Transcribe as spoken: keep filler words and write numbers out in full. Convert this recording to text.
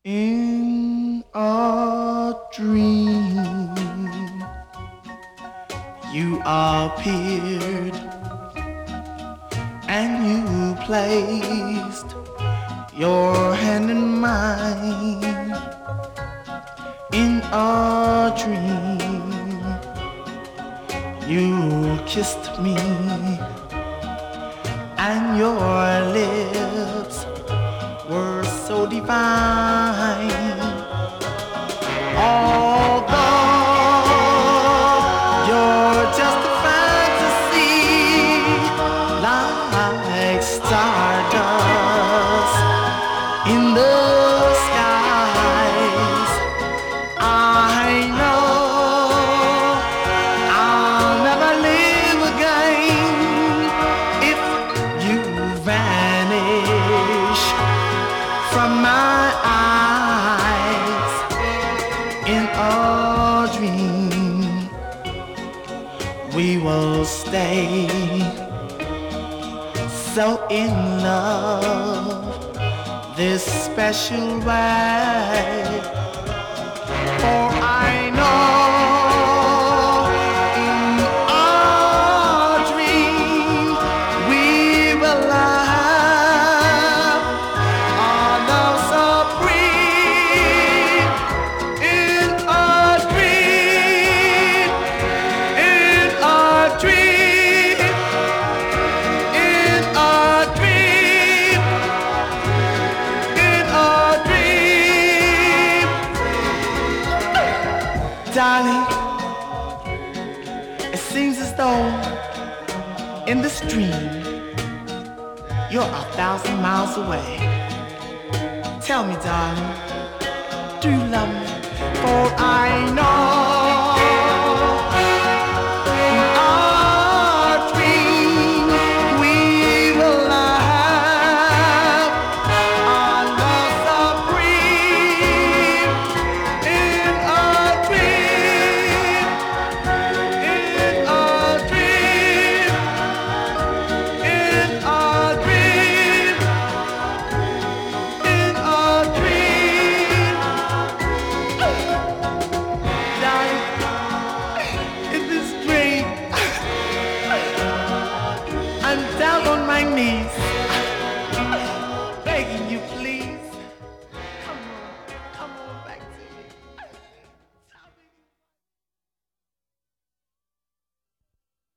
In a dream, you appeared and you placed your hand in mine. In a dream, you kissed me and your lips were so divine. Although you're just a fantasy, like stardust in the skies, I know I'll never live again if you vanish from my eyes. In a dream, we will stay so in love this special way. For I know in our dream we will have our love supreme. In our dream, in our dream, in our dream, in our dream. Darling, it seems as though in this dream you're a thousand miles away. Tell me, darling, do you love me? For I know in our dream we will have our love supreme. In our dream, in our dream, in our dream, in our dream. Darling, in this dream, I'm down on my knees.